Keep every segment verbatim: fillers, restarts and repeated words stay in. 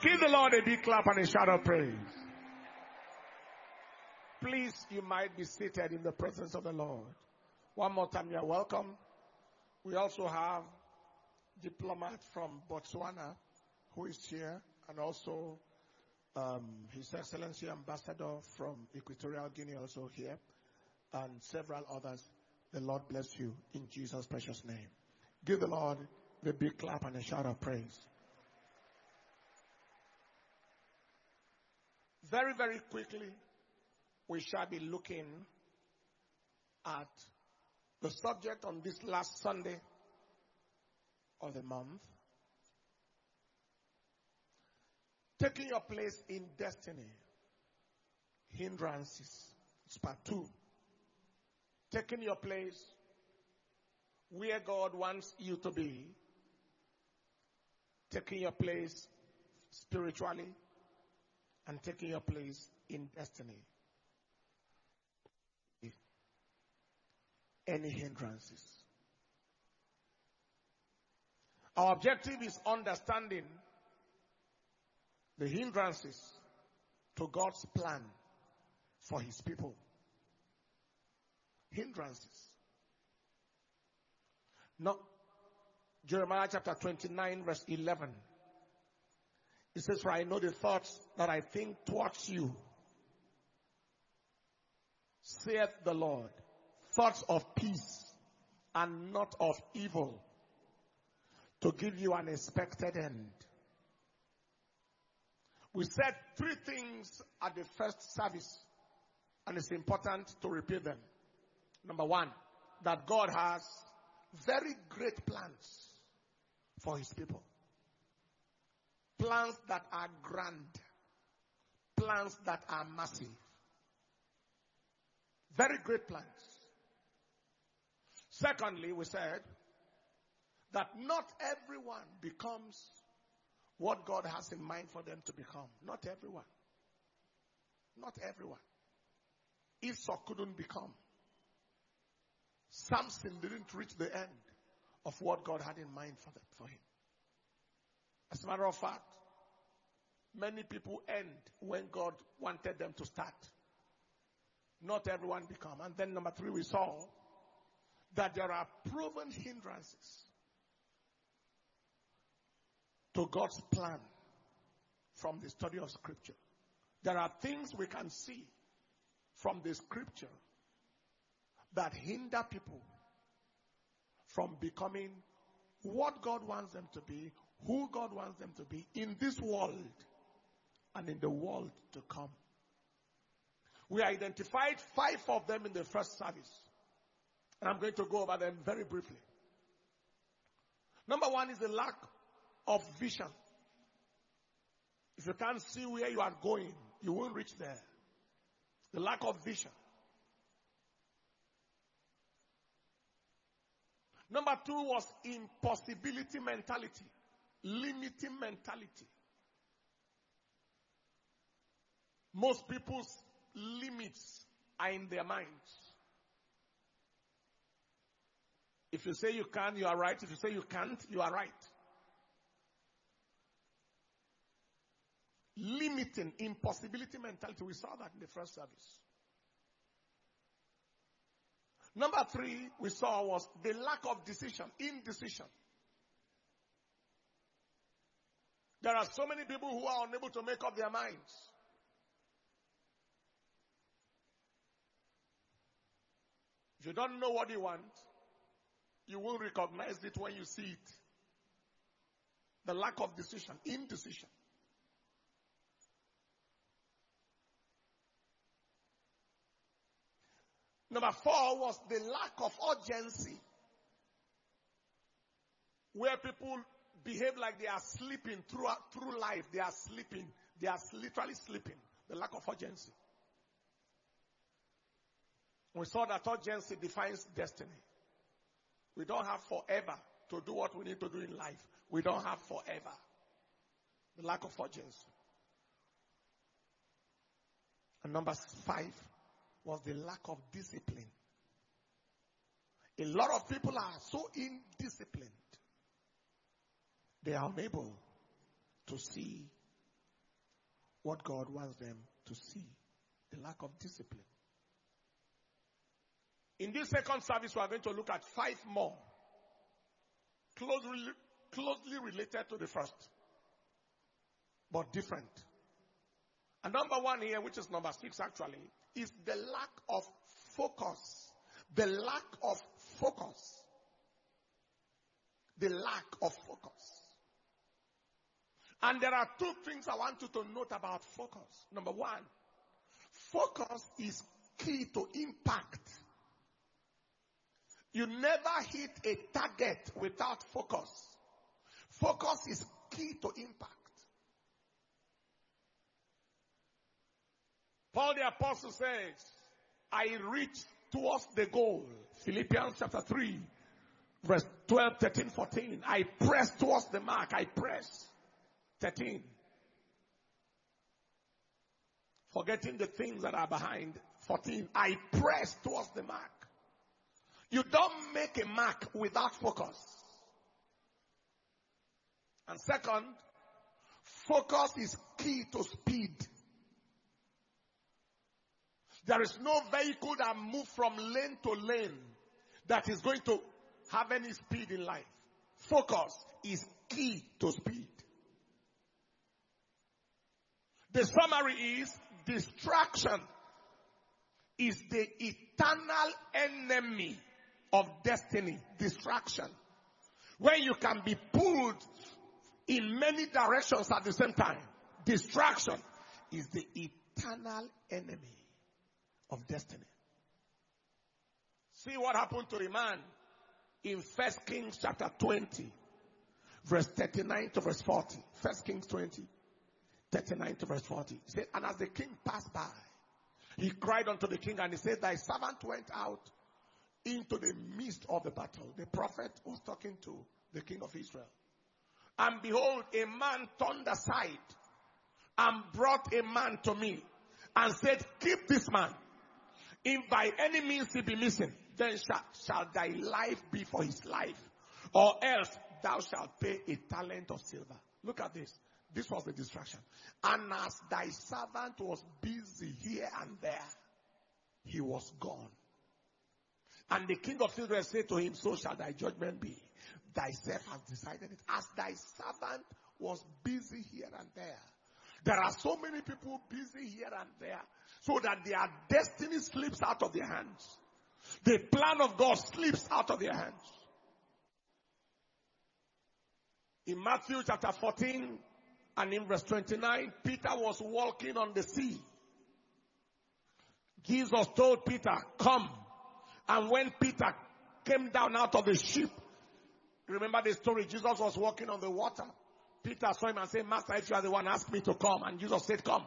Give the Lord a big clap and a shout of praise. Please, you might be seated in the presence of the Lord. One more time, you are welcome. We also have diplomat from Botswana who is here, and also um, His Excellency Ambassador from Equatorial Guinea also here, and several others. The Lord bless you in Jesus' precious name. Give the Lord a big clap and a shout of praise. Very, very quickly, we shall be looking at the subject on this last Sunday of the month. Taking your place in destiny. Hindrances. It's part two. Taking your place where God wants you to be. Taking your place spiritually. And taking your place in destiny. Any hindrances. Our objective is understanding the hindrances to God's plan for His people. Hindrances. No. Jeremiah chapter twenty-nine verse eleven. It says, for I know the thoughts that I think towards you, saith the Lord, thoughts of peace and not of evil, to give you an expected end. We said three things at the first service, and it's important to repeat them. Number one, that God has very great plans for His people. Plans that are grand. Plans that are massive. Very great plans. Secondly, we said that not everyone becomes what God has in mind for them to become. Not everyone. Not everyone. Esau couldn't become. Samson didn't reach the end of what God had in mind for them, for him. As a matter of fact, many people end when God wanted them to start. Not everyone become. And then number three, we saw that there are proven hindrances to God's plan from the study of Scripture. There are things we can see from the Scripture that hinder people from becoming what God wants them to be, who God wants them to be in this world and in the world to come. We identified five of them in the first service. And I'm going to go over them very briefly. Number one is the lack of vision. If you can't see where you are going, you won't reach there. The lack of vision. Number two was impossibility mentality. Limiting mentality. Most people's limits are in their minds. If you say you can, you are right. If you say you can't, you are right. Limiting, impossibility mentality. We saw that in the first service. Number three we saw was the lack of decision, indecision. There are so many people who are unable to make up their minds. If you don't know what you want, you will recognize it when you see it. The lack of decision, indecision. Number four was the lack of urgency. Where people behave like they are sleeping throughout, through life. They are sleeping. They are literally sleeping. The lack of urgency. We saw that urgency defines destiny. We don't have forever to do what we need to do in life. We don't have forever. The lack of urgency. And number five was the lack of discipline. A lot of people are so indisciplined. They are unable to see what God wants them to see. The lack of discipline. In this second service, we are going to look at five more closely, closely related to the first, but different. And number one here, which is number six actually, is the lack of focus. The lack of focus. The lack of focus. And there are two things I want you to note about focus. Number one, focus is key to impact. You never hit a target without focus. Focus is key to impact. Paul the Apostle says, I reach towards the goal. Philippians chapter three, verse twelve, thirteen, fourteen. I press towards the mark. I press. thirteen. Forgetting the things that are behind. fourteen. I press towards the mark. You don't make a mark without focus. And second, focus is key to speed. There is no vehicle that moves from lane to lane that is going to have any speed in life. Focus is key to speed. The summary is, distraction is the eternal enemy of destiny. Distraction. When you can be pulled in many directions at the same time. Distraction is the eternal enemy of destiny. See what happened to a man in First Kings chapter twenty, verse thirty-nine to verse forty. First Kings twenty, thirty-nine to verse forty. He said, and as the king passed by, he cried unto the king, and he said, thy servant went out into the midst of the battle. The prophet was talking to the king of Israel. And behold, a man turned aside and brought a man to me and said, keep this man. If by any means he be missing, then shall, shall thy life be for his life, or else thou shalt pay a talent of silver. Look at this. This was the distraction. And as thy servant was busy here and there, he was gone. And the king of Israel said to him, so shall thy judgment be. Thyself has decided it. As thy servant was busy here and there. There are so many people busy here and there, so that their destiny slips out of their hands. The plan of God slips out of their hands. In Matthew chapter fourteen and in verse twenty-nine, Peter was walking on the sea. Jesus told Peter, come. And when Peter came down out of the ship, remember the story, Jesus was walking on the water. Peter saw him and said, Master, if you are the one, ask me to come. And Jesus said, come.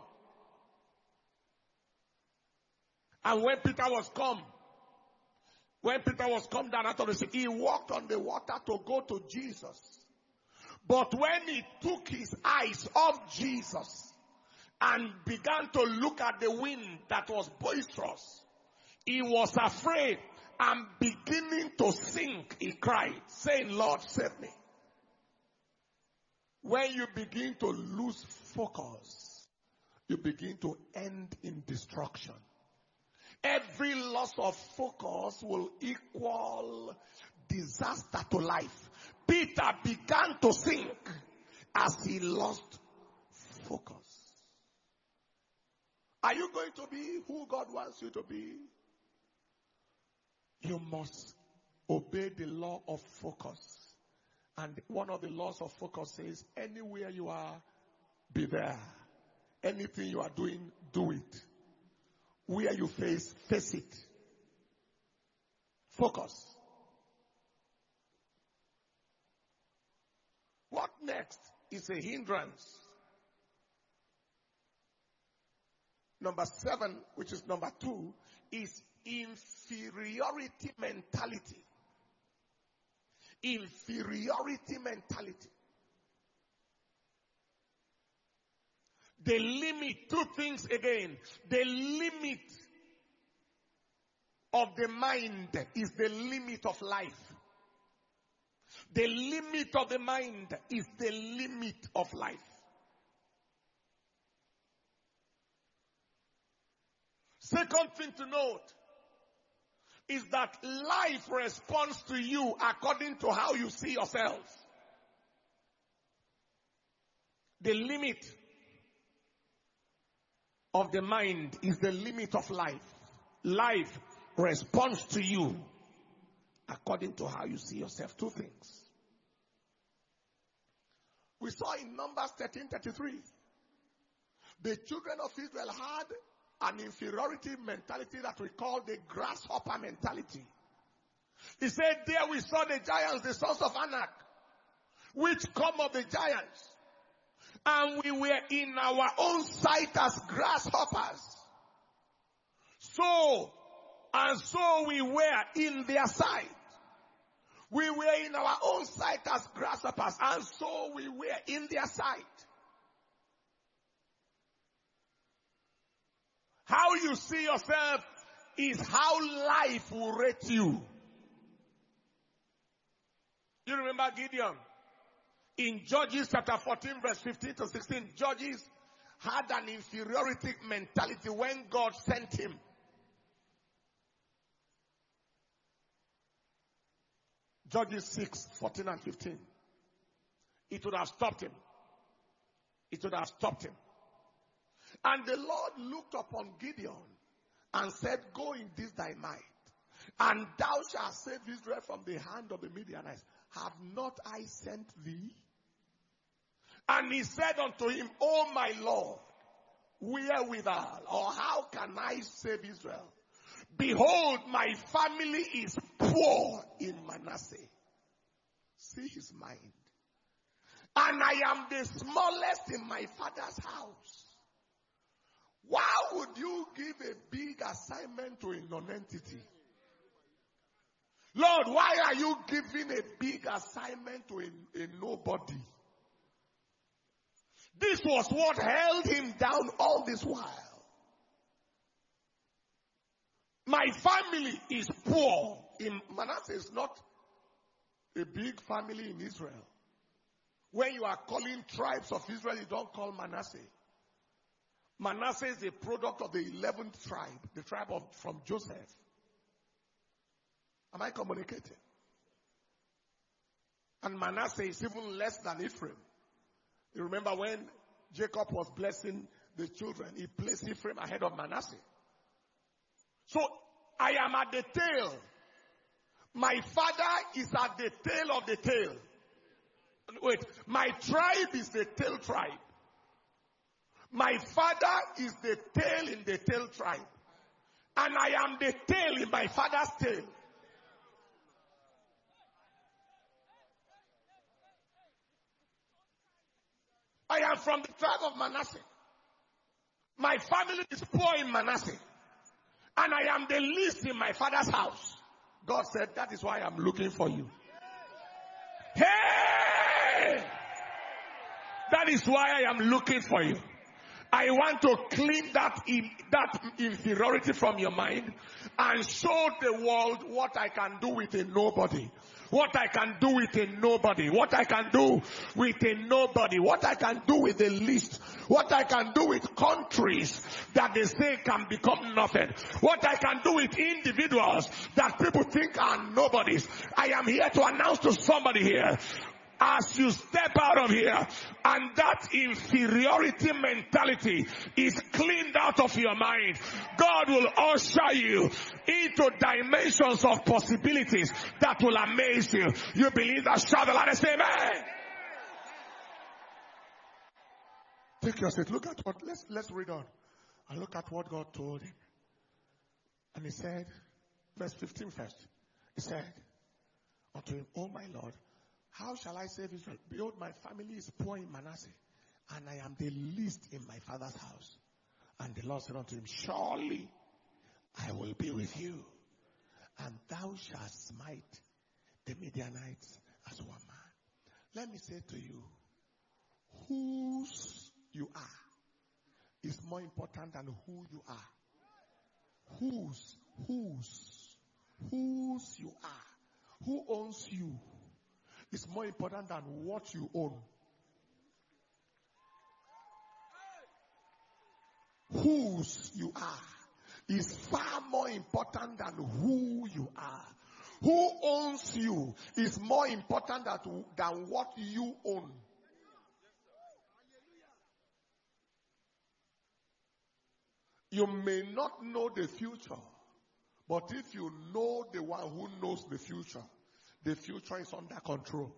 And when Peter was come, when Peter was come down out of the ship, he walked on the water to go to Jesus. But when he took his eyes off Jesus and began to look at the wind that was boisterous, he was afraid and beginning to sink, he cried, saying, Lord, save me. When you begin to lose focus, you begin to end in destruction. Every loss of focus will equal disaster to life. Peter began to sink as he lost focus. Are you going to be who God wants you to be? You must obey the law of focus. And one of the laws of focus says, anywhere you are, be there. Anything you are doing, do it. Where you face, face it. Focus. What next is a hindrance? Number seven, which is number two, is inferiority mentality. Inferiority mentality. The limit, two things again. The limit of the mind is the limit of life. The limit of the mind is the limit of life. Second thing to note is that life responds to you according to how you see yourselves. The limit of the mind is the limit of life. Life responds to you according to how you see yourself. Two things. We saw in Numbers thirteen thirty-three, the children of Israel had an inferiority mentality that we call the grasshopper mentality. He said, there we saw the giants, the sons of Anak, which come of the giants. And we were in our own sight as grasshoppers. So, and so we were in their sight. We were in our own sight as grasshoppers, and so we were in their sight. How you see yourself is how life will rate you. You remember Gideon? In Judges chapter fourteen verse fifteen to sixteen, Judges had an inferiority mentality when God sent him. Judges six, fourteen and fifteen. It would have stopped him. It would have stopped him. And the Lord looked upon Gideon and said, go in this thy might, and thou shalt save Israel from the hand of the Midianites. Have not I sent thee? And he said unto him, O my Lord, wherewithal, or how can I save Israel? Behold, my family is poor in Manasseh. See his mind. And I am the smallest in my father's house. Why would you give a big assignment to a non-entity? Lord, why are you giving a big assignment to a, a nobody? This was what held him down all this while. My family is poor. In Manasseh is not a big family in Israel. When you are calling tribes of Israel, you don't call Manasseh. Manasseh is a product of the eleventh tribe, the tribe of, from Joseph. Am I communicating? And Manasseh is even less than Ephraim. You remember when Jacob was blessing the children, he placed Ephraim ahead of Manasseh. So I am at the tail. My father is at the tail of the tail. Wait, my tribe is the tail tribe. My father is the tail in the tail tribe. And I am the tail in my father's tail. I am from the tribe of Manasseh. My family is poor in Manasseh. And I am the least in my father's house. God said, that is why I'm looking for you. Hey! That is why I am looking for you. I want to clean that, in, that inferiority from your mind and show the world what I can do with a nobody. What I can do with a nobody. What I can do with a nobody. What I can do with the least. What I can do with countries that they say can become nothing. What I can do with individuals that people think are nobodies. I am here to announce to somebody here, as you step out of here and that inferiority mentality is cleaned out of your mind, God will usher you into dimensions of possibilities that will amaze you. You believe that? Shout the loud and say amen. Take your seat. Look at what, let's, let's read on. And look at what God told him. And he said, verse fifteen first. He said unto him, O my Lord, how shall I save Israel? Behold, my family is poor in Manasseh, and I am the least in my father's house. And the Lord said unto him, surely I will be with you, and thou shalt smite the Midianites as one man. Let me say to you, whose you are is more important than who you are. Whose, whose, whose you are, who owns you, is more important than what you own. Whose you are is far more important than who you are. Who owns you is more important than, than what you own. You may not know the future, but if you know the one who knows the future, the future is under control.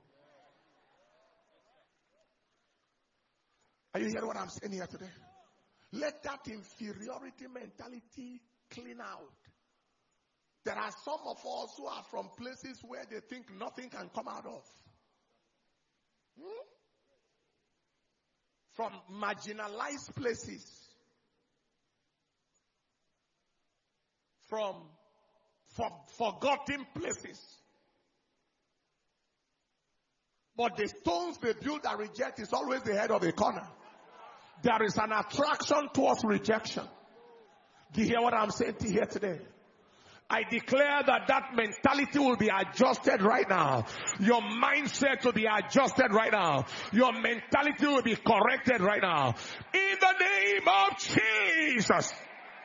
Are you hearing what I'm saying here today? Let that inferiority mentality clean out. There are some of us who are from places where they think nothing can come out of. Hmm? From marginalized places. From for, forgotten places. But the stones they build and reject is always the head of a corner. There is an attraction towards rejection. Do you hear what I'm saying to you here today? I declare that that mentality will be adjusted right now. Your mindset will be adjusted right now. Your mentality will be corrected right now. In the name of Jesus.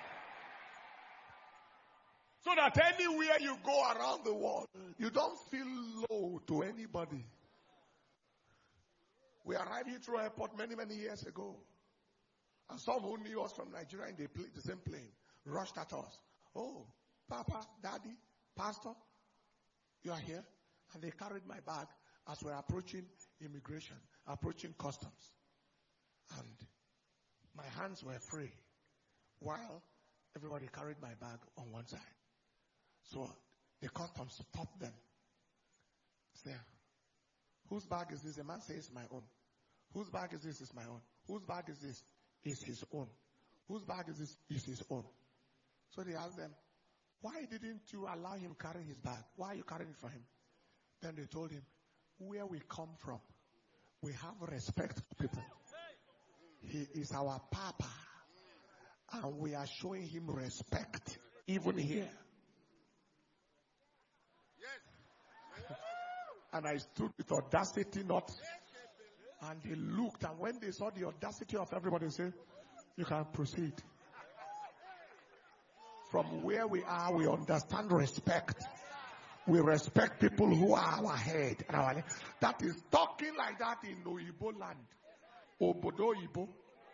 So that anywhere you go around the world, you don't feel low to anybody. We arrived at Heathrow Airport many, many years ago. And some who knew us from Nigeria in the, plane, the same plane rushed at us. Oh, Papa, Daddy, Pastor, you are here? And they carried my bag as we're approaching immigration, approaching customs. And my hands were free while everybody carried my bag on one side. So the customs stopped them. Say, whose bag is this? The man says, my own. Whose bag is this? Is my own. Whose bag is this? Is his own. Whose bag is this? Is his own. So they asked them, why didn't you allow him carry his bag? Why are you carrying it for him? Then they told him, where we come from, we have respect for people. He is our Papa. And we are showing him respect even here. And I stood with audacity, not. And they looked, and when they saw the audacity of everybody, they said, you can proceed. From where we are, we understand respect. We respect people who are our head. That is talking like that in Oyibo land. Obodo Oyibo.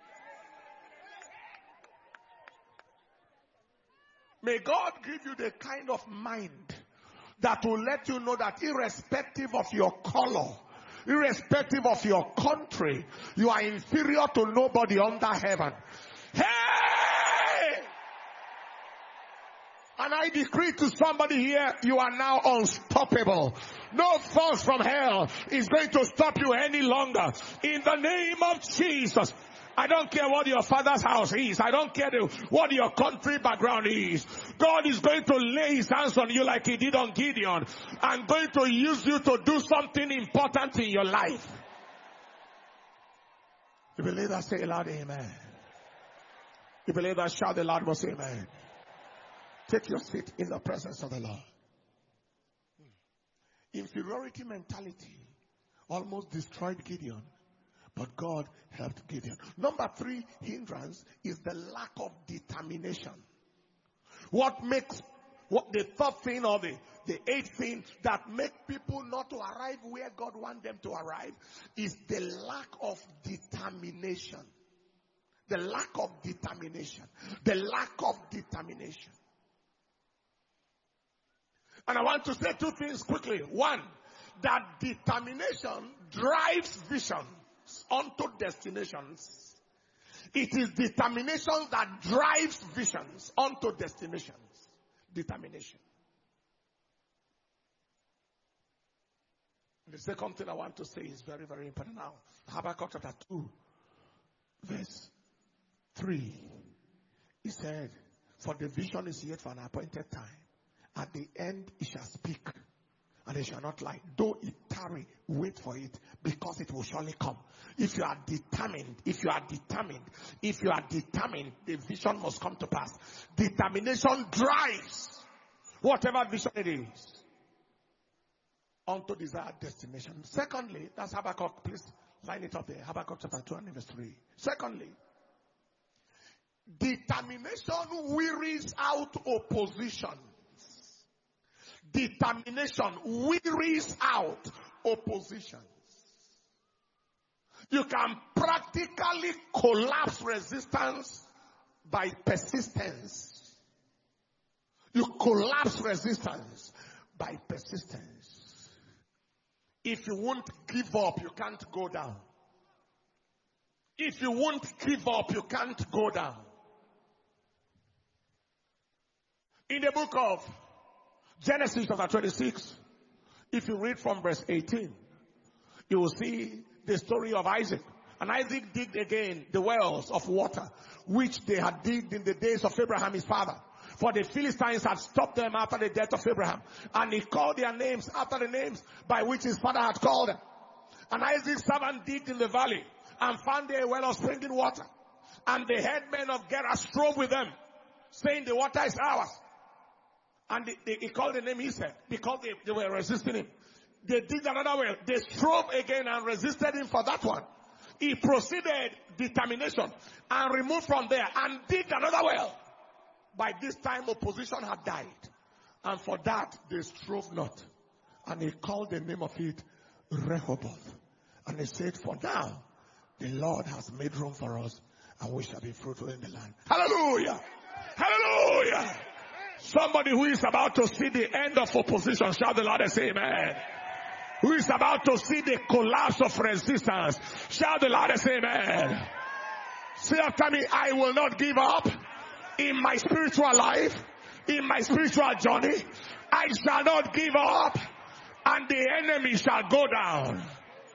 May God give you the kind of mind that will let you know that irrespective of your color, irrespective of your country, you are inferior to nobody under heaven. Hey! And I decree to somebody here, you are now unstoppable. No force from hell is going to stop you any longer. In the name of Jesus. I don't care what your father's house is. I don't care what your country background is. God is going to lay his hands on you like he did on Gideon and going to use you to do something important in your life. You believe that? Say aloud, amen. You believe that? Shout the loud, say amen. Take your seat in the presence of the Lord. Inferiority mentality almost destroyed Gideon. But God helped Gideon. Number three hindrance is the lack of determination. What makes, what the third thing or the, the eighth thing that make people not to arrive where God wants them to arrive is the lack of determination. The lack of determination. The lack of determination. And I want to say two things quickly. One, that determination drives vision onto destinations. It is determination that drives visions onto destinations. Determination. The second thing I want to say is very, very important now. Habakkuk chapter two, verse three. He said, for the vision is yet for an appointed time. At the end it shall speak. And they shall not lie. Though it tarry, wait for it, because it will surely come. If you are determined, if you are determined, if you are determined, the vision must come to pass. Determination drives whatever vision it is onto desired destination. Secondly, that's Habakkuk. Please line it up there. Habakkuk chapter two and verse three. Secondly, Determination wearies out opposition. Determination wearies out oppositions. You can practically collapse resistance by persistence. You collapse resistance by persistence. If you won't give up, you can't go down. If you won't give up, you can't go down. In the book of Genesis chapter twenty-six, if you read from verse eighteen, you will see the story of Isaac. And Isaac digged again the wells of water, which they had digged in the days of Abraham his father. For the Philistines had stopped them after the death of Abraham. And he called their names after the names by which his father had called them. And Isaac's servant digged in the valley and found there a well of springing water. And the headmen of Gerar strove with them, saying, the water is ours. And they, they, he called the name Esau because they, they were resisting him. They did another well. They strove again and resisted him for that one. He proceeded determination and removed from there and dig another well. By this time opposition had died. And for that they strove not. And he called the name of it Rehoboth. And he said, for now the Lord has made room for us and we shall be fruitful in the land. Hallelujah! Hallelujah! Somebody who is about to see the end of opposition, shout the Lord and say amen. Who is about to see the collapse of resistance, shout the Lord and say amen. Say after me, I will not give up in my spiritual life, in my spiritual journey. I shall not give up and the enemy shall go down.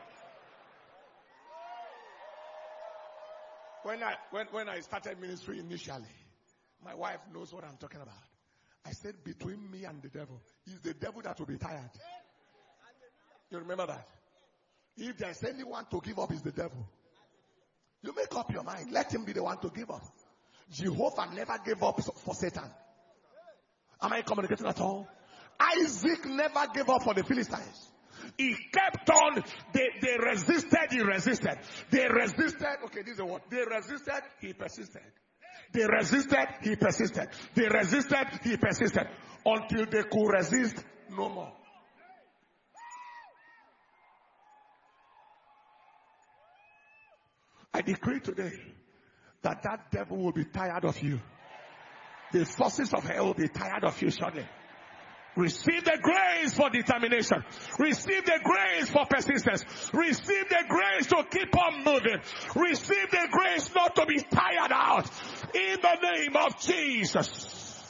When I, when, when I started ministry initially, my wife knows what I'm talking about. I said, between me and the devil, it's the devil that will be tired. You remember that? If there's anyone to give up, it's the devil. You make up your mind. Let him be the one to give up. Jehovah never gave up for Satan. Am I communicating at all? Isaac never gave up for the Philistines. He kept on. They, they resisted, he resisted. They resisted. Okay, this is what. They resisted, he persisted. They resisted, he persisted. They resisted, he persisted. Until they could resist no more. I decree today that that devil will be tired of you. The forces of hell will be tired of you shortly. Receive the grace for determination. Receive the grace for persistence. Receive the grace to keep on moving. Receive the grace not to be tired out. In the name of Jesus.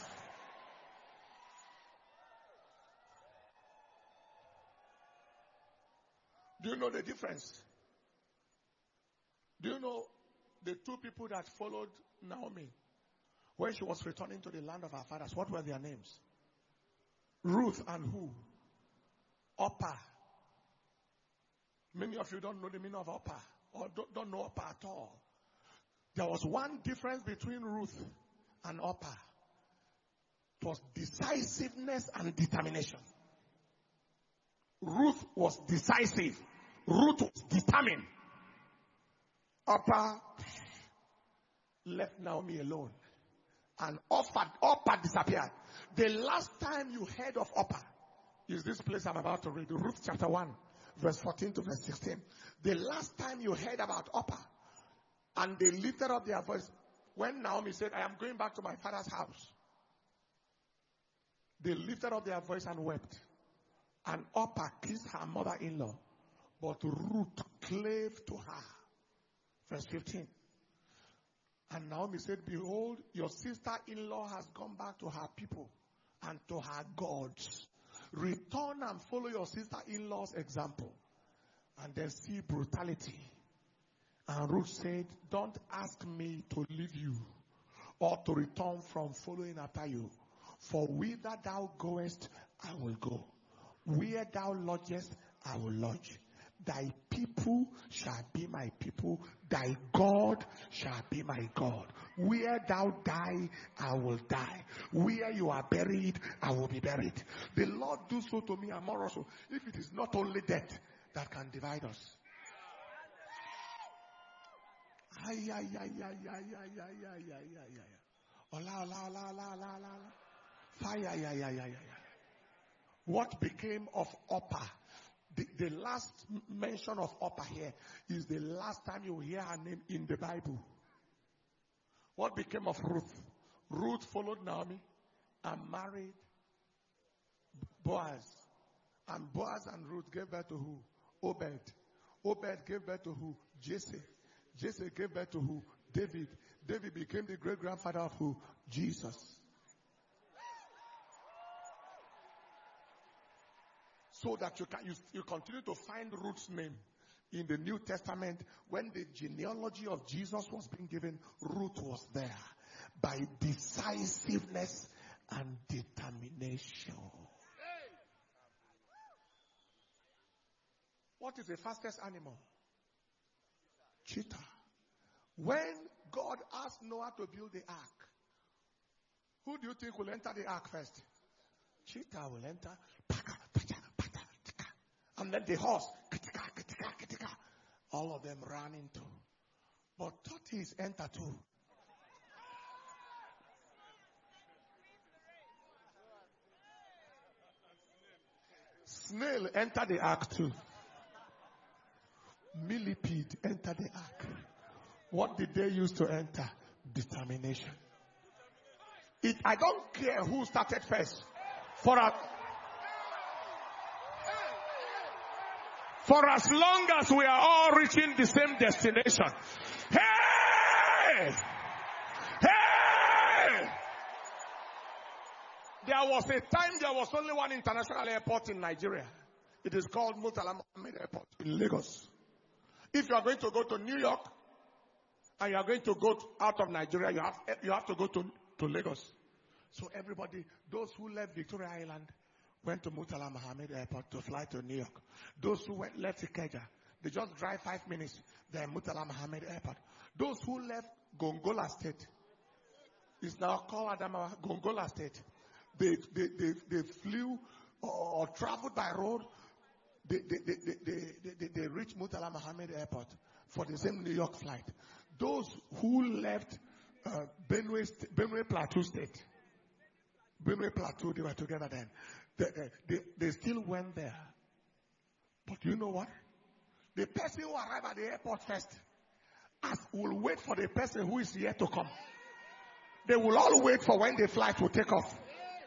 Do you know the difference? Do you know the two people that followed Naomi when she was returning to the land of her fathers? What were their names? Ruth and who? Orpah. Many of you don't know the meaning of Orpah or don't, don't know Orpah at all. There was one difference between Ruth and Orpah. It was decisiveness and determination. Ruth was decisive. Ruth was determined. Orpah left Naomi alone and offered. Orpah disappeared. The last time you heard of Orpah is this place I'm about to read, Ruth chapter one, verse fourteen to verse sixteen. The last time you heard about Orpah, and they lifted up their voice when Naomi said, I am going back to my father's house. They lifted up their voice and wept. And Orpah kissed her mother-in-law, but Ruth clave to her. Verse fifteen. And Naomi said, behold, your sister-in-law has gone back to her people and to her gods. Return and follow your sister-in-law's example. And then see brutality. And Ruth said, don't ask me to leave you or to return from following after you. For whither thou goest, I will go. Where thou lodgest, I will lodge. Thy people shall be my people. Thy God shall be my God. Where thou die, I will die. Where you are buried, I will be buried. The Lord do so to me and more also, if it is not only death that can divide us. Ay, ay, ay, ay, ay, ay, ay, ay, ay, ay, ay. Ola, ola, ola, ola, ola, ola. Fire, ay, ay, ay, ay, ay. What became of Orpah? The, the last mention of Orpah here is the last time you hear her name in the Bible. What became of Ruth? Ruth followed Naomi and married Boaz. And Boaz and Ruth gave birth to who? Obed. Obed gave birth to who? Jesse. Jesse gave birth to who? David. David became the great-grandfather of who? Jesus. So that you can you, you continue to find Ruth's name in the New Testament. When the genealogy of Jesus was being given, Ruth was there by decisiveness and determination. What is the fastest animal? Cheetah. When God asked Noah to build the ark, who do you think will enter the ark first? Cheetah will enter. And then the horse. All of them ran into. But tortoise enter too. Snail enter the ark too. Millipede enter the ark. What did they use to enter? Determination. It, I don't care who started first. For a, for as long as we are all reaching the same destination. Hey! Hey! There was a time there was only one international airport in Nigeria. It is called Murtala Mohammed Airport in Lagos. If you are going to go to New York and you are going to go to, out of Nigeria, you have you have to go to, to Lagos. So everybody, those who left Victoria Island, went to Murtala Mohammed Airport to fly to New York. Those who went, left Ikeja, they just drive five minutes. They're in Murtala Mohammed Airport. Those who left Gongola State, it's now called Adamawa, Gongola State. They, they, they, they flew or, or traveled by road. They, they, they, they, they, they, they reached Murtala Mohammed Airport for the same New York flight. Those who left uh, Benue, Benue Plateau State, Benue Plateau, they were together then. They, they, they still went there. But you know what? The person who arrived at the airport first as will wait for the person who is yet to come. They will all wait for when the flight will take off.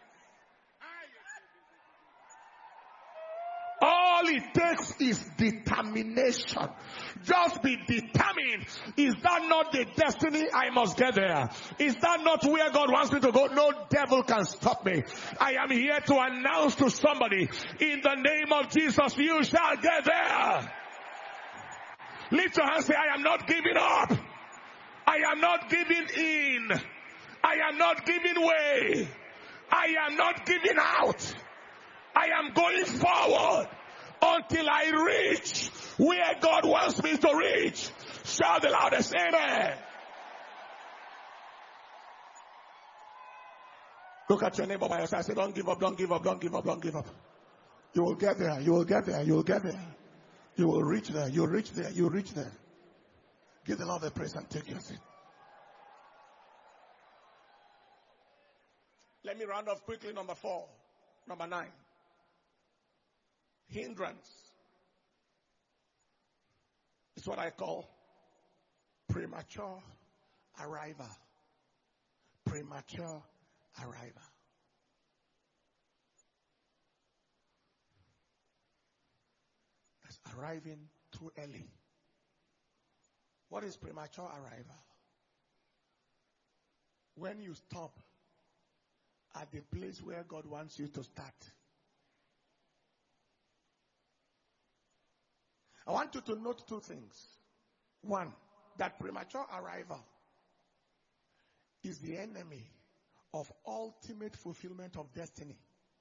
All it takes is determination. Just be determined. Is that not the destiny? I must get there. Is that not where God wants me to go? No devil can stop me. I am here to announce to somebody, in the name of Jesus, you shall get there. Lift your hands and say, I am not giving up. I am not giving in. I am not giving way. I am not giving out. I am going forward until I reach where God wants me to reach. Shout the loudest, amen. Look at your neighbor by your side. Say, don't give up, don't give up, don't give up, don't give up. You will get there, you will get there, you will get there. You will reach there, you will reach there, you will reach there. Give the Lord the praise and take your seat. Let me round off quickly. Number four. Number nine. Hindrance. It's what I call premature arrival. Premature arrival. That's arriving too early. What is premature arrival? When you stop at the place where God wants you to start. I want you to note two things. One, that premature arrival is the enemy of ultimate fulfillment of destiny.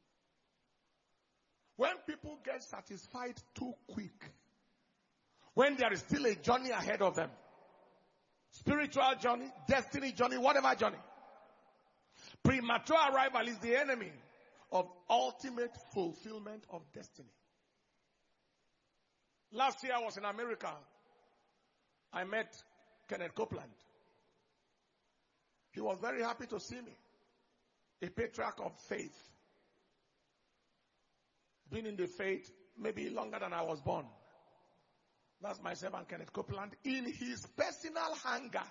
When people get satisfied too quick, when there is still a journey ahead of them, spiritual journey, destiny journey, whatever journey, premature arrival is the enemy of ultimate fulfillment of destiny. Last year I was in America. I met Kenneth Copeland. He was very happy to see me. A patriarch of faith. Been in the faith maybe longer than I was born. That's my servant Kenneth Copeland. In his personal hangar.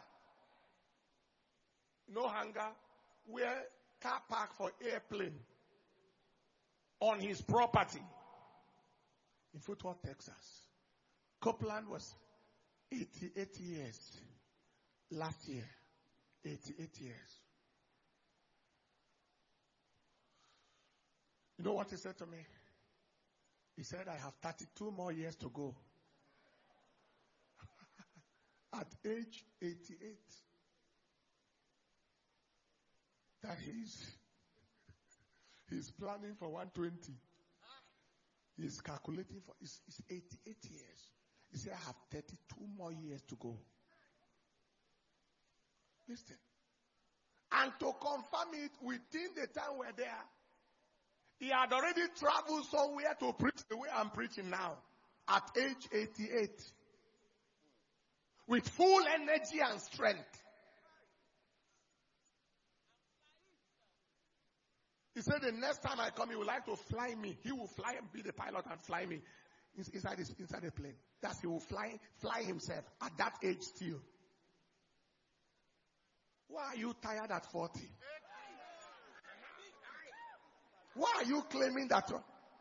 No hangar. Where car park for airplane. On his property. In Fort Worth, Texas. Copeland was eighty-eight years. Last year. eighty-eight years. You know what he said to me? He said, I have thirty-two more years to go. At age eighty-eight. That he's, he's planning for one hundred twenty. He's calculating for, it's, it's eighty-eight years. He said, I have thirty-two more years to go. Listen. And to confirm it, within the time we're there, he had already traveled somewhere to preach the way I'm preaching now. At age eighty-eight. With full energy and strength. He said the next time I come, he would like to fly me. He will fly and be the pilot and fly me inside his, inside the plane. That's he will fly, fly himself at that age still. Why are you tired at forty? Why are you claiming that?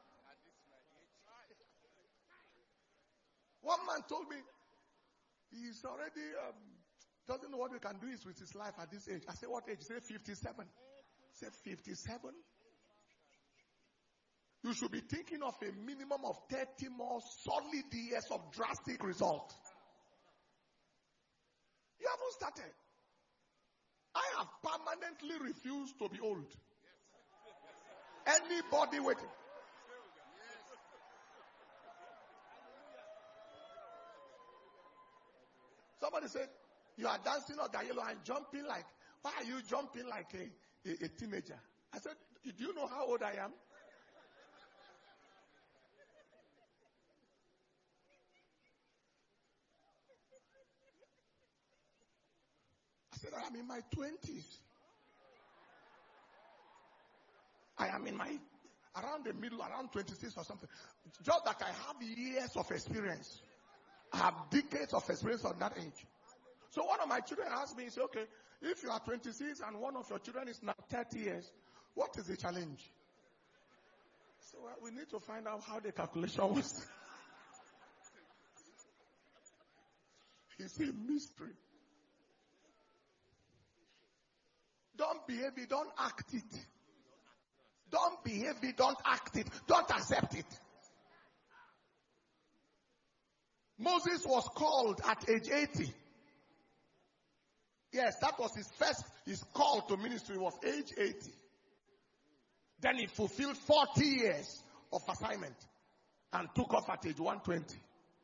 One man told me he's already um, doesn't know what we can do is with his life at this age. I said, what age? He said fifty-seven. I said fifty-seven? You should be thinking of a minimum of thirty more solid years of drastic result. You haven't started. I have permanently refused to be old. Anybody waiting. Somebody said, you are dancing on Gayelo and jumping like, why are you jumping like a, a, a teenager? I said, do you know how old I am? I said, I am in my twenties. I am in my, around the middle, around twenty-six or something. Just that I have years of experience. I have decades of experience on that age. So one of my children asked me, he said, okay, if you are twenty-six and one of your children is now thirty years, what is the challenge? So well, we need to find out how the calculation was. It's a mystery. Don't behave it, don't act it. Don't behave it, don't act it, don't accept it. Moses was called at age eighty. Yes, that was his first, his call to ministry was age eighty. Then he fulfilled forty years of assignment and took off at age one hundred twenty.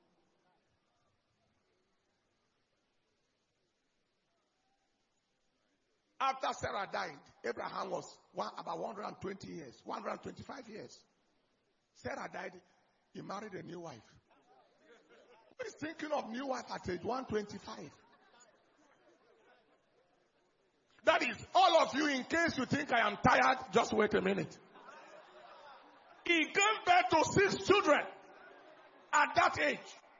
After Sarah died, Abraham was one, about one hundred twenty years, one hundred twenty-five years. Sarah died, he married a new wife. Who is thinking of new wife at age one hundred twenty-five? That is, all of you, in case you think I am tired, just wait a minute. He gave birth to six children at that age.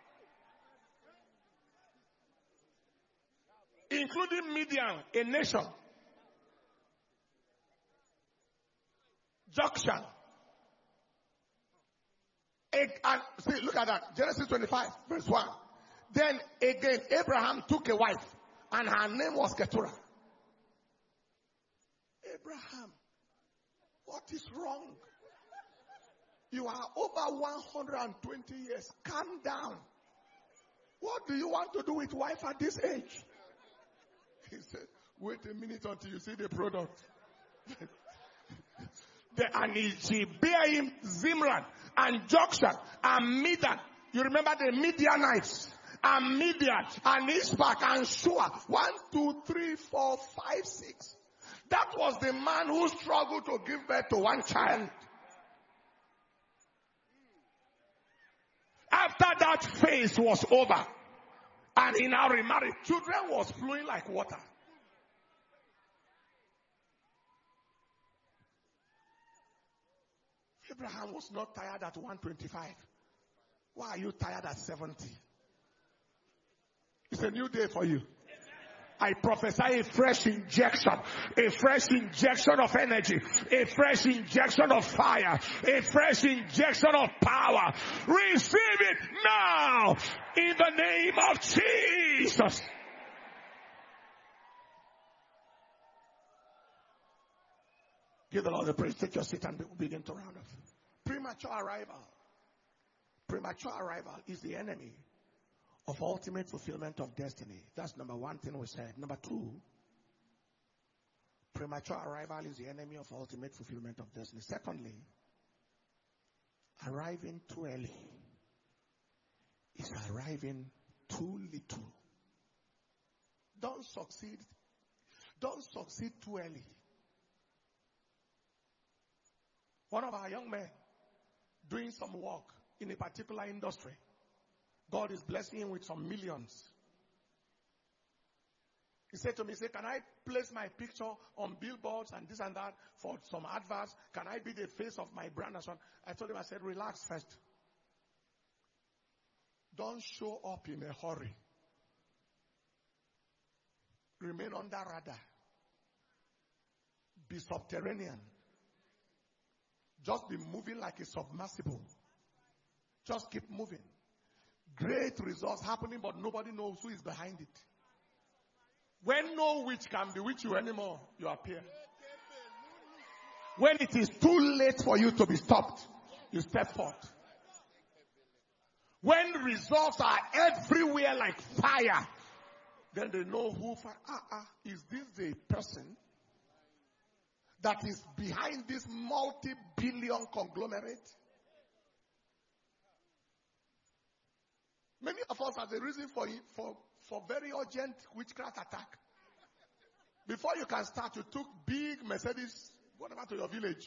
Including Midian, a nation. Junction. And see, look at that. Genesis twenty-five, verse one. Then again, Abraham took a wife, and her name was Keturah. Abraham, what is wrong? You are over one hundred twenty years. Calm down. What do you want to do with wife at this age? He said, wait a minute until you see the product. The, and he, she bare him Zimran and Jokshan and Midian. You remember the Midianites? And Midian and Ishbak and Shua. One, two, three, four, five, six. That was the man who struggled to give birth to one child. After that phase was over, And he now remarried. Children was flowing like water. Abraham was not tired at one twenty-five. Why are you tired at seventy? It's a new day for you. I prophesy a fresh injection, a fresh injection of energy, a fresh injection of fire, a fresh injection of power. Receive it now in the name of Jesus. Give the Lord the praise. Take your seat and begin to round off. Premature arrival. Premature arrival is the enemy of ultimate fulfillment of destiny. That's number one thing we said. Number two, premature arrival is the enemy of ultimate fulfillment of destiny. Secondly, arriving too early is arriving too little. Don't succeed. Don't succeed too early. One of our young men doing some work in a particular industry. God is blessing him with some millions. He said to me, say, can I place my picture on billboards and this and that for some adverts? Can I be the face of my brand and so on? I told him, I said, relax first. Don't show up in a hurry. Remain under radar. Be subterranean. Just be moving like a submersible. Just keep moving. Great results happening, but nobody knows who is behind it. When no witch can bewitch you anymore, you appear. When it is too late for you to be stopped, you step forth. When results are everywhere like fire, then they know who. Ah, ah, is this the person that is behind this multi-billion conglomerate? Many of us have a reason for, for, for very urgent witchcraft attack. Before you can start, you took big Mercedes, whatever, to your village.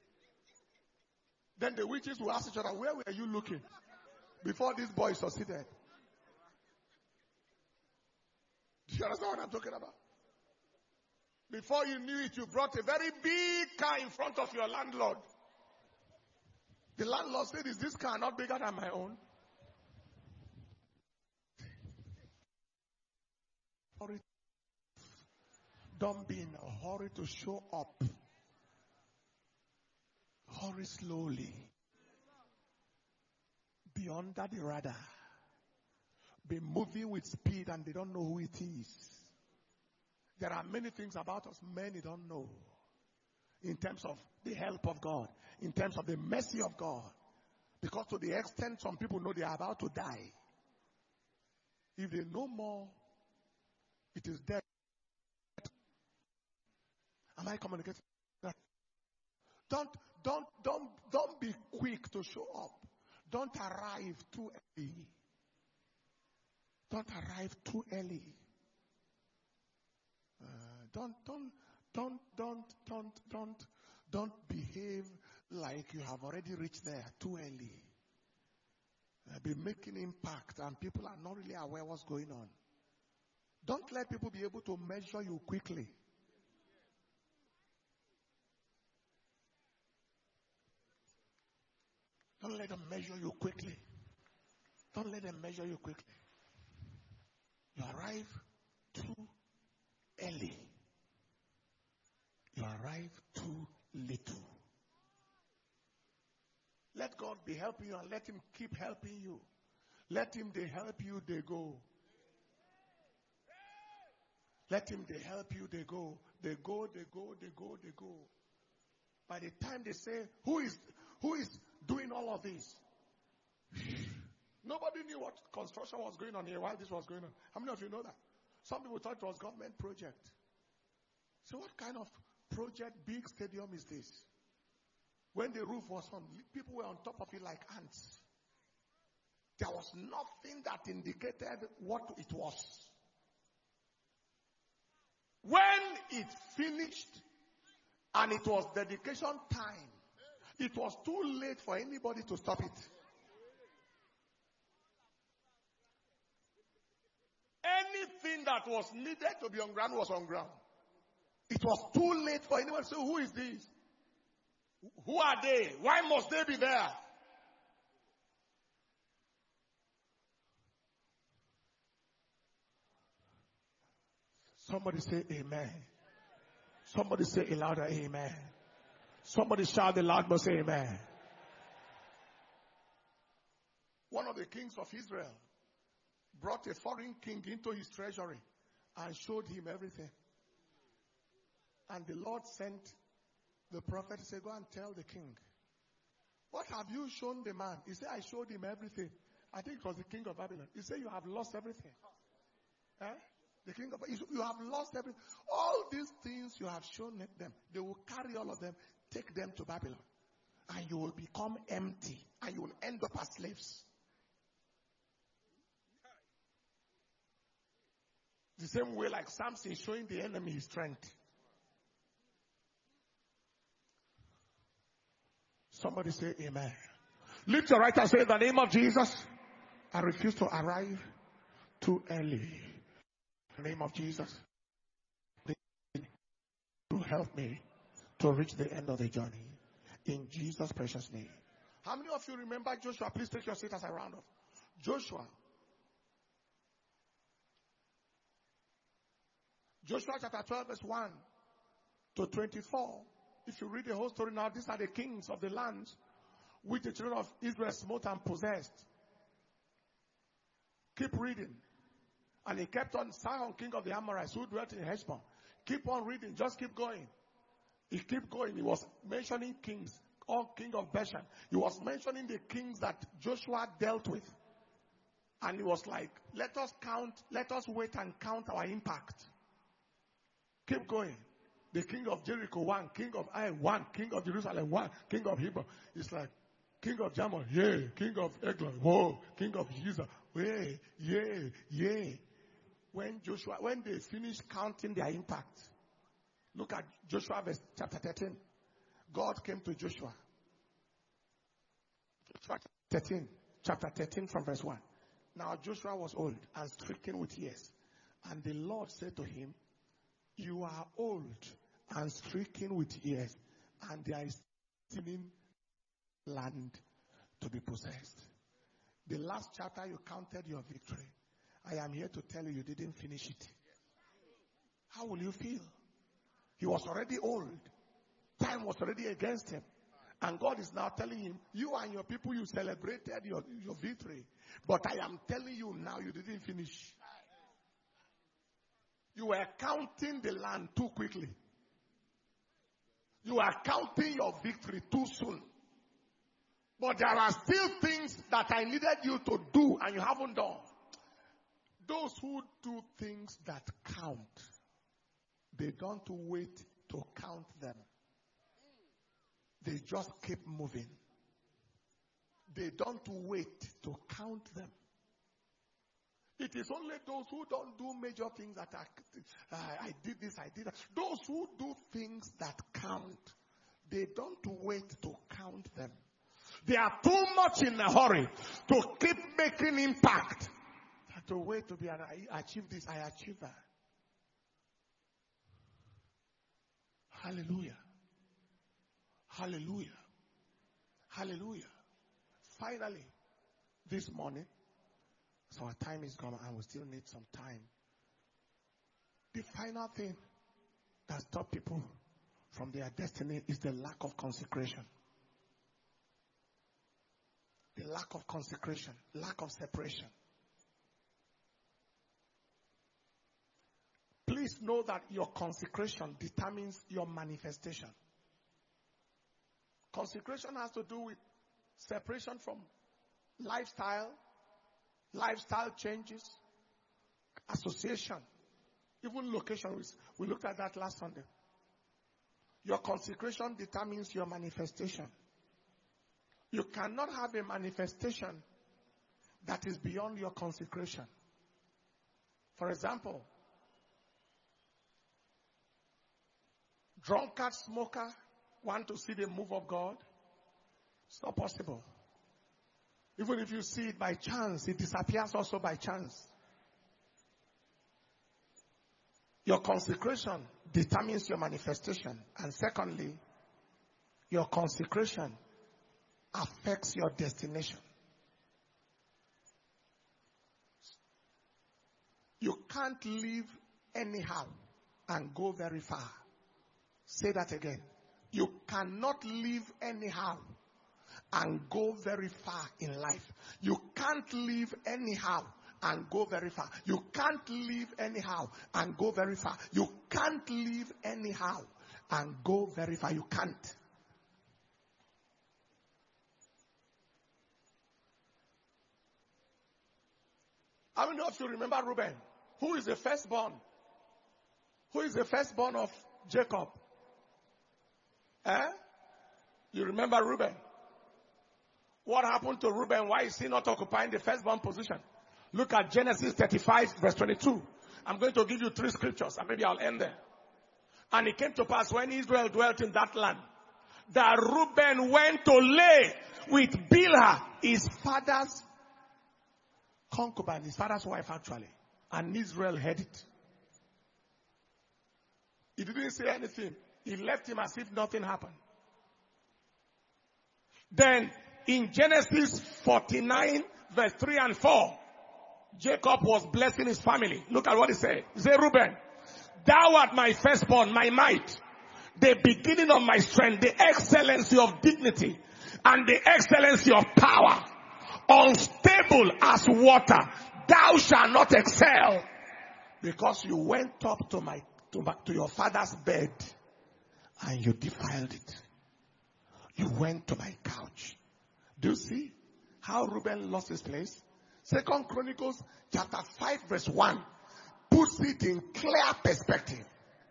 Then the witches will ask each other, where were you looking before this boy succeeded? Do you understand what I'm talking about? Before you knew it, you brought a very big car in front of your landlord. The landlord said, is this car not bigger than my own? Don't be in a hurry to show up. Hurry slowly. Be under the radar. Be moving with speed and they don't know who it is. There are many things about us many don't know. In terms of the help of God. In terms of the mercy of God. Because to the extent some people know they are about to die. If they know more, it is death. Am I communicating? Don't, don't, don't, don't be quick to show up. Don't arrive too early. Don't arrive too early. Uh, don't, don't, don't, don't, don't, don't, don't behave like you have already reached there too early. Uh, be making impact and people are not really aware what's going on. Don't let people be able to measure you quickly. Don't let them measure you quickly. Don't let them measure you quickly. You arrive too early. You arrive too little. Let God be helping you and let him keep helping you. Let him they help you, they go. Let him they help you, they go. They go, they go, they go, they go. By the time they say, who is who is doing all of this? Nobody knew what construction was going on here while this was going on. How many of you know that? Some people thought it was government project. So what kind of project, big stadium is this? When the roof was on, people were on top of it like ants. There was nothing that indicated what it was. When it finished and it was dedication time, it was too late for anybody to stop it. that was needed to be on ground was on ground. It was too late for anyone to say, who is this? Who are they? Why must they be there? Somebody say amen. Somebody say a louder amen. Somebody shout the loud but say amen. One of the kings of Israel brought a foreign king into his treasury and showed him everything. And the Lord sent the prophet to say, go and tell the king. What have you shown the man? He said, I showed him everything. I think it was the king of Babylon. He said, you have lost everything. Eh? The king of you have lost everything. All these things you have shown them, they will carry all of them, take them to Babylon. And you will become empty. And you will end up as slaves. The same way like Samson showing the enemy his strength. Somebody say amen. Lift your right hand and say, in the name of Jesus, I refuse to arrive too early. In the name of Jesus, to help me to reach the end of the journey. In Jesus' precious name. How many of you remember Joshua? Please take your seat as a round off. Joshua. Joshua chapter twelve verse one to twenty-four. If you read the whole story now, these are the kings of the lands which the children of Israel smote and possessed. Keep reading. And he kept on, Sihon, king of the Amorites, who dwelt in Heshbon. Keep on reading. Just keep going. He kept going. He was mentioning kings. All king of Bashan. He was mentioning the kings that Joshua dealt with. And he was like, let us count, let us wait and count our impact. Keep going. The king of Jericho, one. King of Ai, one. King of Jerusalem, one. King of Hebron. It's like, king of Jarmuth, yeah. King of Eglon, whoa. King of Giza, yeah, yeah, yeah. When Joshua, when they finished counting their impact, look at Joshua verse chapter thirteen. God came to Joshua. Joshua thirteen, chapter thirteen from verse one. Now Joshua was old and stricken with years. And the Lord said to him, you are old and stricken with years, and there is still land to be possessed. The last chapter you counted your victory. I am here to tell you, you didn't finish it. How will you feel? He was already old. Time was already against him. And God is now telling him, you and your people, you celebrated your, your victory. But I am telling you now, you didn't finish. You were counting the land too quickly. You are counting your victory too soon. But there are still things that I needed you to do and you haven't done. Those who do things that count, they don't wait to count them. They just keep moving. They don't wait to count them. It is only those who don't do major things that are, uh, I did this, I did that. Those who do things that count, they don't wait to count them. They are too much in a hurry to keep making impact. To wait to be, I achieve this, I achieve that. Hallelujah. Hallelujah. Hallelujah. Finally, this morning, so our time is gone and we still need some time. The final thing that stops people from their destiny is the lack of consecration. The lack of consecration, lack of separation. Please know that your consecration determines your manifestation. Consecration has to do with separation from lifestyle, lifestyle changes, association, even location. We looked at that last Sunday. Your consecration determines your manifestation. You cannot have a manifestation that is beyond your consecration. For example, drunkard, smoker, want to see the move of God? It's not possible. Even if you see it by chance, it disappears also by chance. Your consecration determines your manifestation. And secondly, your consecration affects your destination. You can't live anyhow and go very far. Say that again. You cannot live anyhow and go very far in life. You can't live anyhow and go very far. You can't live anyhow and go very far. You can't live anyhow and go very far. You can't. How many of you remember Reuben? Who is the firstborn? Who is the firstborn of Jacob? Eh? You remember Reuben? What happened to Reuben? Why is he not occupying the firstborn position? Look at Genesis thirty-five verse twenty-two. I'm going to give you three scriptures and maybe I'll end there. And it came to pass when Israel dwelt in that land that Reuben went to lay with Bilhah, his father's concubine, his father's wife actually. And Israel heard it. He didn't say anything. He left him as if nothing happened. Then in Genesis forty-nine verse three and four, Jacob was blessing his family. Look at what he said. He said, Reuben, thou art my firstborn, my might, the beginning of my strength, the excellency of dignity, and the excellency of power. Unstable as water, thou shalt not excel, because you went up to my to, my, to your father's bed and you defiled it. You went to my couch. Do you see how Reuben lost his place? Second Chronicles chapter five verse one puts it in clear perspective.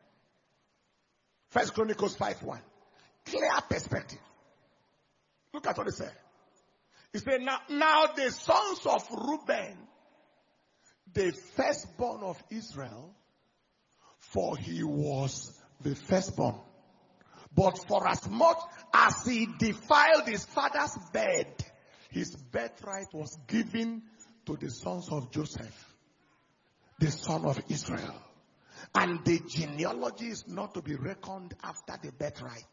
First Chronicles five one. Clear perspective. Look at what it said. He said, now, now the sons of Reuben, the firstborn of Israel, for he was the firstborn. But for as much as he defiled his father's bed, his birthright was given to the sons of Joseph, the son of Israel. And the genealogy is not to be reckoned after the birthright.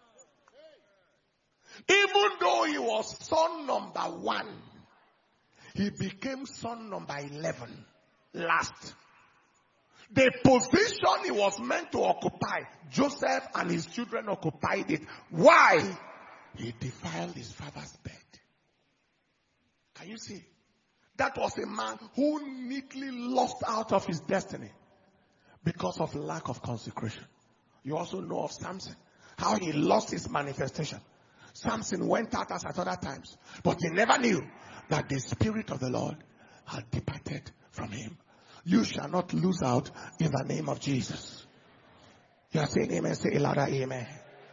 Even though he was son number one, he became son number eleven, last. The position he was meant to occupy, Joseph and his children occupied it. Why? He defiled his father's bed. Can you see? That was a man who neatly lost out of his destiny because of lack of consecration. You also know of Samson, how he lost his manifestation. Samson went out as at other times, but he never knew that the Spirit of the Lord had departed from him. You shall not lose out in the name of Jesus. You are saying amen, say a louder amen.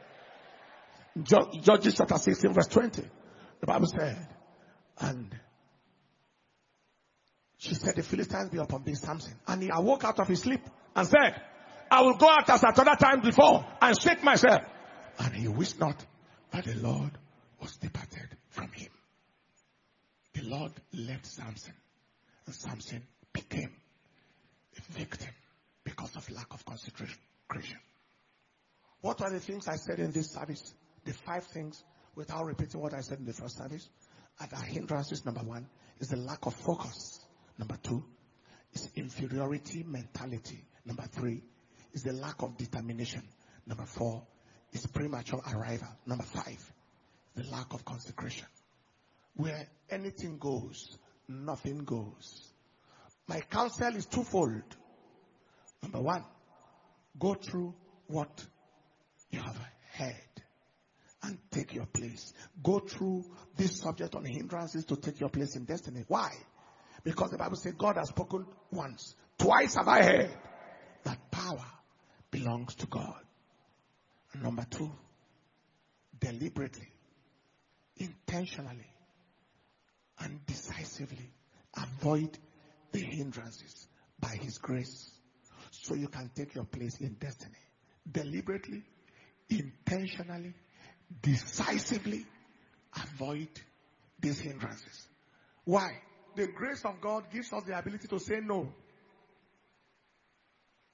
Judges chapter sixteen verse twenty. The Bible said, and she said, the Philistines be upon me, Samson. And he awoke out of his sleep and said, I will go out as at other times before and shake myself. And he wished not that the Lord was departed from him. The Lord left Samson, and Samson became a victim because of lack of concentration. What are the things I said in this service? The five things, without repeating what I said in the first service, are the hindrances. Number one is the lack of focus. Number two is inferiority mentality. Number three is the lack of determination. Number four is premature arrival. Number five, the lack of consecration. Where anything goes, nothing goes. My counsel is twofold. Number one, go through what you have heard and take your place. Go through this subject on hindrances to take your place in destiny. Why? Because the Bible says God has spoken once. Twice have I heard that power belongs to God. And number two, deliberately, intentionally, and decisively avoid the hindrances by His grace so you can take your place in destiny. Deliberately, intentionally, decisively avoid these hindrances. Why? The grace of God gives us the ability to say no.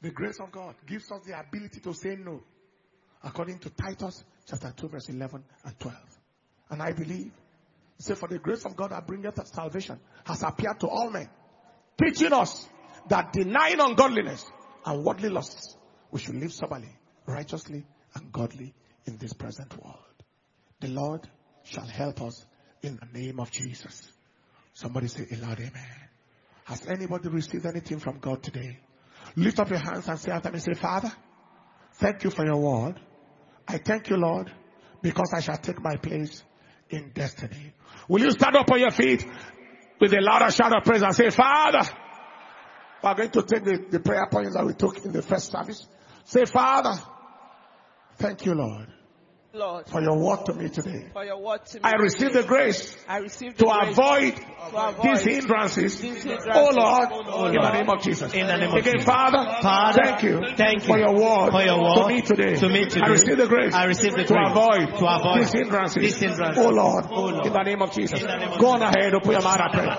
The grace of God gives us the ability to say no, according to Titus chapter two, verse eleven and twelve. And I believe, say, for the grace of God that bringeth us salvation has appeared to all men, teaching us that denying ungodliness and worldly lusts, we should live soberly, righteously, and godly in this present world. The Lord shall help us in the name of Jesus. Somebody say a loud amen. Has anybody received anything from God today? Lift up your hands and say after me, say, Father, thank you for your word. I thank you, Lord, because I shall take my place in destiny. Will you stand up on your feet with a louder shout of praise and say, Father? We are going to take the, the prayer points that we took in the first service. Say, Father, thank you, Lord. Lord, for your word to me today. For your word to me I receive the grace I receive the to, grace avoid to avoid these hindrances. these hindrances. Oh Lord, Oh Lord, in the name of Jesus. In the name of Again, Jesus. Father, Father, thank you, thank you for your word, for your word to me today. To me today. I receive the grace. I receive the to grace avoid, to avoid these hindrances. these hindrances. Oh Lord, Oh Lord, in the name of Jesus. name of Go on ahead, open your mouth and pray.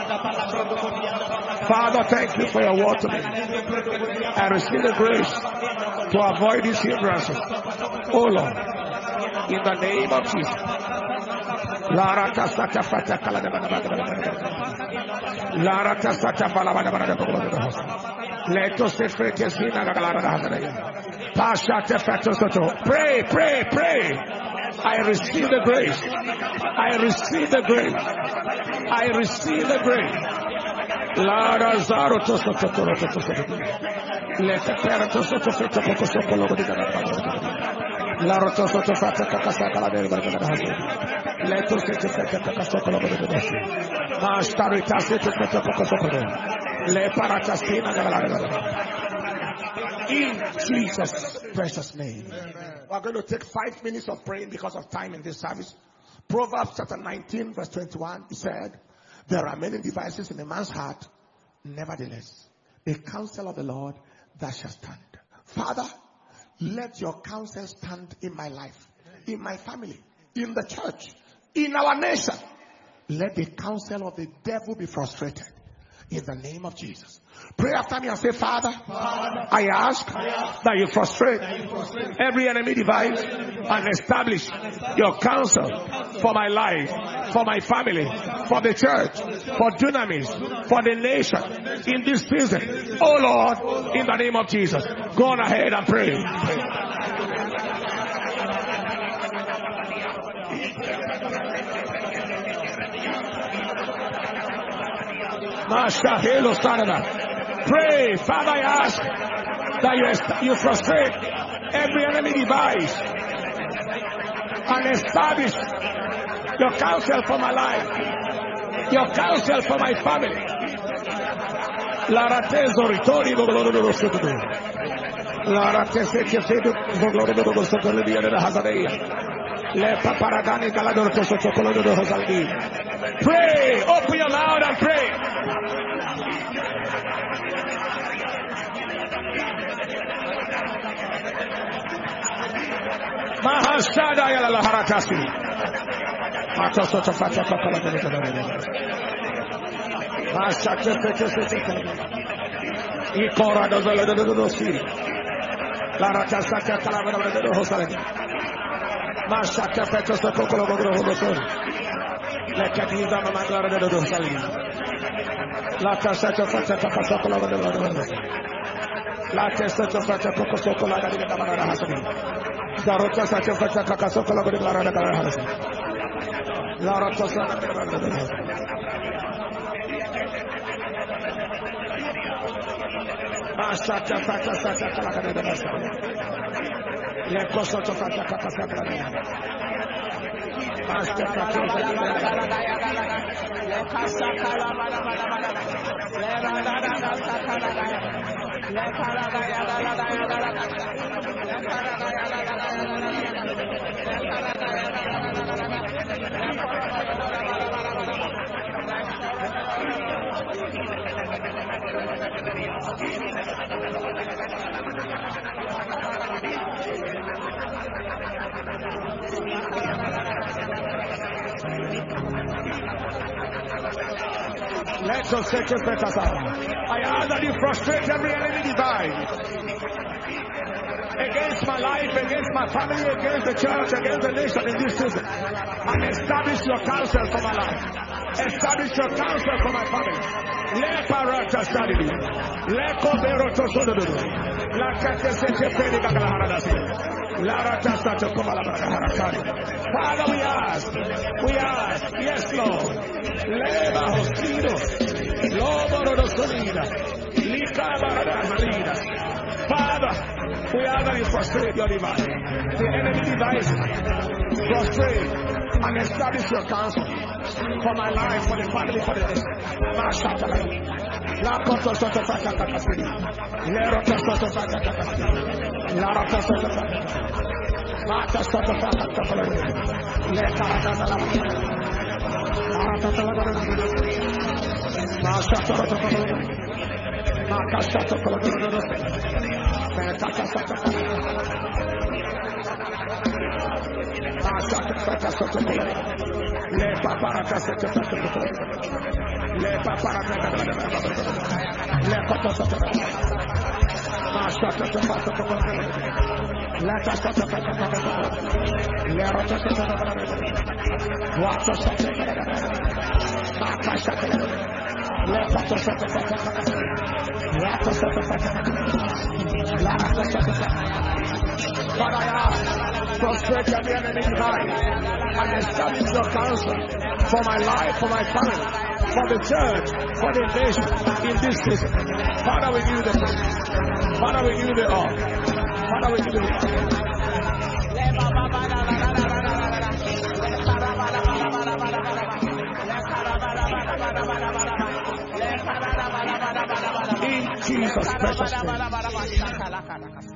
Father, thank you for your word to me. I receive the grace to avoid these hindrances. Oh Lord, in the name of Jesus. Lara tasata fata kala de bana bana. Lara tasata bala bana bana. Leto se frete sina la kala da. Pasha te fato soto. Pray, pray, pray. I receive the grace. I receive the grace. I receive the grace. Lara zaro to soto to to soto. Let per to soto soto poco soco logo di bana. La roto sotto fatta cacassa cala del barcone. Letto se ti fette cacassa con la barcone. Ma starita se ti fette poco sopra. Le paratastina della in Jesus' precious name. We're going to take five minutes of praying because of time in this service. Proverbs chapter nineteen verse twenty-one, it said, there are many devices in a man's heart. Nevertheless, the counsel of the Lord that shall stand. Father, let your counsel stand in my life, in my family, in the church, in our nation. Let the counsel of the devil be frustrated in the name of Jesus. Pray after me and say, Father, Father I, ask I ask that you frustrate, that you frustrate every enemy device and establish your counsel for my life, for my family, for the church, for Dunamis, for the nation in this season. Oh Lord, in the name of Jesus, go on ahead and pray. Pray, Father, I ask that you, you frustrate every enemy device and establish your counsel for my life, your counsel for my family. Pray, open your mouth and pray. Mahashada ya la harakasi. Matoso to fata kapala de de. Mashate fete fete. Ikora do zalo do do si. La rakasa ka kala de do hosale. Mashate fete so kokolo do do hosale. La kadiza mama kala de do hosale. La kasa to fata kapasa kala de do. La kasa to fata kokoso kala de de mara hasani. Darota sacha facha kakaso kala bari klara da klara halas. La rota sa Asha facha sacha kala kala da halas. Le koso to facha kakasa kala. Asha facha le kasa kala bala bala bala. Le rada da sa kala kala. Le kala kala la la la la. Let us take a better side. I ask that you frustrate every enemy device against my life, against my family, against the church, against the nation in this season. And establish your counsel for my life. Establish your counsel for my family. Le parata stadi. Le cobero to sodo. La kete sete pedi bagala haradasi. La rata stato komala harakari. Father, we ask, we ask, yes, Lord. Leva hostido. Lobo do solida. Lika barada marina. Father, we ask that you frustrate your device. The enemy device. Frustrate and establish your counsel for my life, for the family, for the nation. La koto soto fata kakasi. Le roto soto fata kakasi. La roto soto fata kakasi. Mata soto fata kakasi. Le karata la Mata soto fata kakasi. Mata soto fata kakasi. Mata soto fata kakasi. Mata soto fata kakasi. Le paparata sete le paparata le paparata masha tata tata la tata tata le rota tata wata tata makasha le pata tata wata tata la tata. But I ask, frustrate every enemy behind and establish your counsel for my life, for my family, for the church, for the nation in this season. Father, we give you the praise. Father, we give you the honor. Father, we give you the honor. In Jesus' precious name.